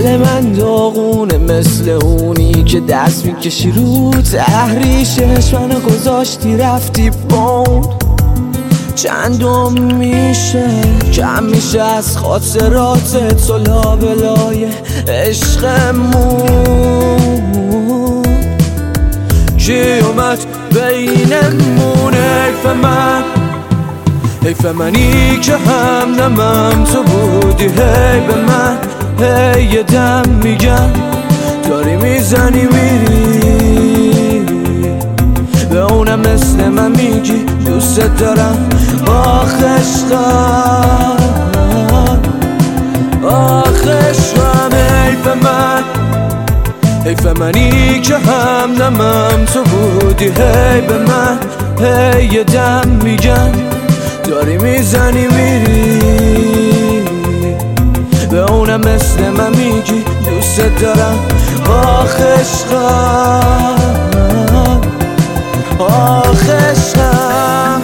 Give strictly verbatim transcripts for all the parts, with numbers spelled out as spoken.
دل من داغونه مثل اونی که دست میکشی رو تحریشش، منو گذاشتی رفتی بون. چندم میشه کم میشه از خاطرات تو لابلای عشقمون. کی اومد بینمون؟ حیف من، حیف منی که همدمم تو بودی. هی به من هی یه دم میگم داری میزنی میری، به اونم مثل من میگی دوست دارم. آخ عشقم، آخ عشقم، حیف من، حیف منی که همدمم تو بودی. هی به من هی یه دم میگم داری میزنی میری، به اونم مثل من میگی دوست دارم. آخ عشقم، آخ عشقم.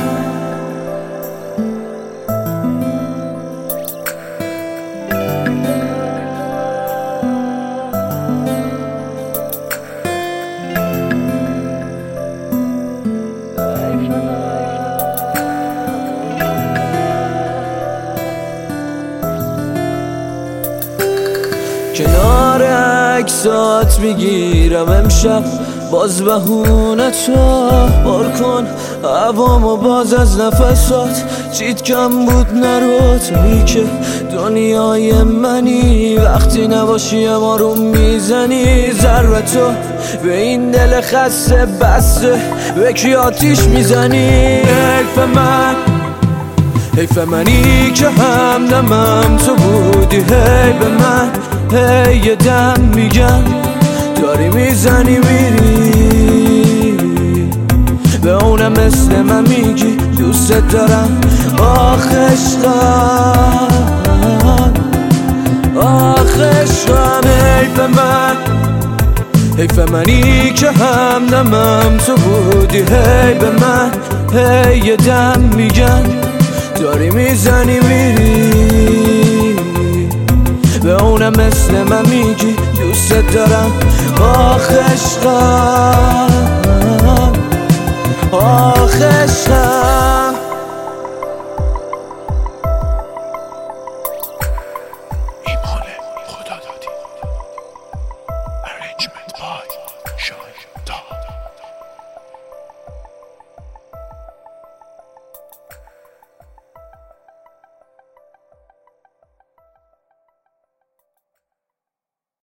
کنار عکسات میگیرم امشب باز بهونه تو بار کن هوامو باز از نفسات. چیت کم بود نرو، تویی که دنیای منی، وقتی نباشی ما رو میزنی. ضربه تو به این دل خسته بسته به کی آتیش میزنی. حیف من، حیف منی که همدمم تو بودی. هی به من هی یه دم میگم داری میزنی میری، به اونم مثل من میگی دوست دارم. آخ عشقم، آخ عشقم، حیف من، حیف منی که همدمم تو بودی. هی به من هی یه دم میگم داری میزنی میری، به اونم مثل من میگی دوست دارم. آخ عشقم، آخ عشقم. ایمان خدا دادی. Arrangement by شاهین.